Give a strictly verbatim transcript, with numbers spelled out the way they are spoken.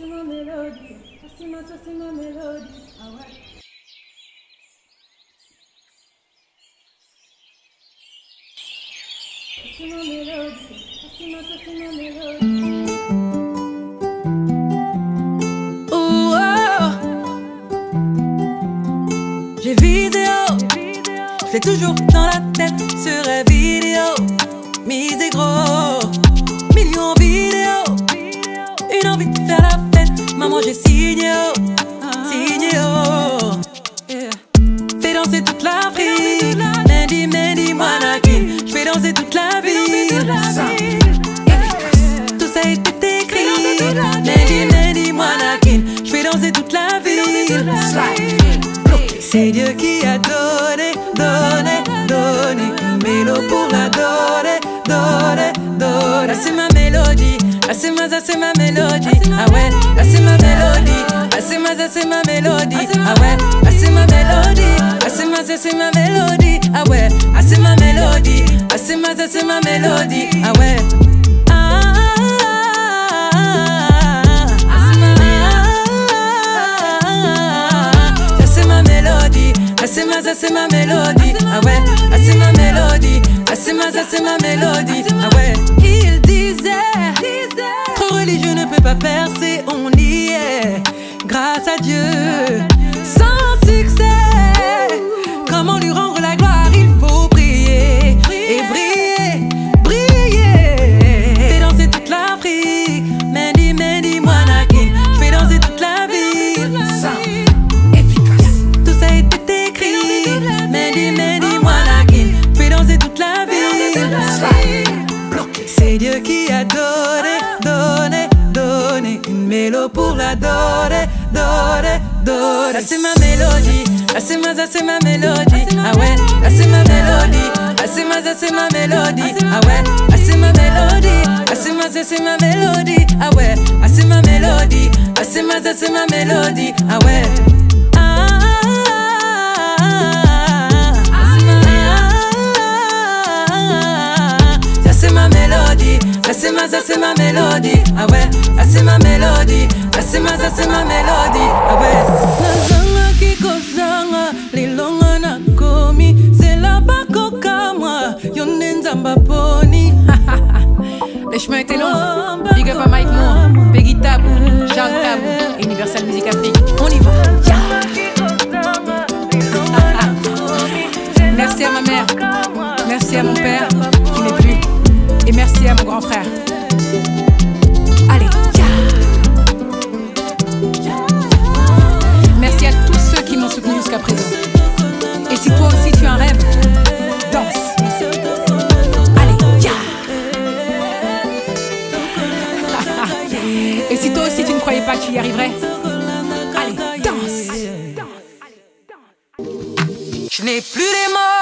c'est ma mélodie, ça c'est ma, ça c'est ma mélodie, ah ouais. Ça c'est ma mélodie, ça c'est ma, ça c'est ma mélodie. Oh, oh. J'ai vidéo, j'ai toujours dans la tête sur la vidéo. Mise gros, millions vidéo. Une envie de faire la fête, maman j'ai signé oh, signé oh. Yeah. Fais danser toute l'Afrique, Mendy, Mendy, Manakin. J'fais danser toute la ville, tout ça est tout écrit. Mendy, Mendy, Manakin. J'fais danser toute la ville. C'est Dieu qui a donné, donné, donné une mélo pour la donner, donner, donner. Là c'est ma mélodie, là c'est ma, ça c'est ma mélodie. Ah ouais, là c'est ma mélodie, là c'est ma, ça c'est ma mélodie. Ah ouais, là c'est ma mélodie, là c'est ma, ça c'est ma mélodie. Ah ouais, là c'est ma mélodie, là c'est ma, ça c'est ma mélodie. Ah ouais. C'est ma, ça c'est ma mélodie, ah ouais, ah c'est ma mélodie, ah c'est ma, ça c'est ma mélodie, ah ouais. Il disait, trop religieux ne peut pas percer, on y est, grâce à Dieu, sans succès. Comment lui rendre la gloire, il faut prier, et briller, briller. Fais danser toute l'Afrique, Mendy, Mendy, Manakin. Fais danser toute la ville, Mendy, Mendy, Manakin. Fais danser toute la ville. C'est Dieu qui a donné, donné, donné une mélo pour la donner, donner, donner. Là c'est ma mélodie, là c'est ma, ça c'est ma mélodie. Ah ouais, là c'est ma mélodie, là c'est ma, ça c'est ma mélodie. Ah ouais, là c'est ma mélodie, là c'est ma, ça c'est ma mélodie. Ah ouais, là c'est ma mélodie, là c'est ma, ça c'est ma mélodie. Ah ouais. Ça c'est ma, ça c'est ma mélodie, ah ouais, ça c'est ma mélodie, ça c'est ma, ça c'est ma mélodie, ah ouais. Nazanga kikozanga, lilonga na komi, c'est la bako kama, yonde nzamba poni. Le chemin était long, big up à Mike Moore, Peggy Tabou, Charles Tabou, Universal Music Afrique, on y va, yeah. Merci à ma mère, merci à mon père, qui n'est plus. Et merci à mon grand frère. Allez, yeah. Merci à tous ceux qui m'ont soutenu jusqu'à présent. Et si toi aussi tu as un rêve, danse. Allez, yeah. Et si toi aussi tu ne croyais pas que tu y arriverais, allez, danse. Je n'ai plus les mots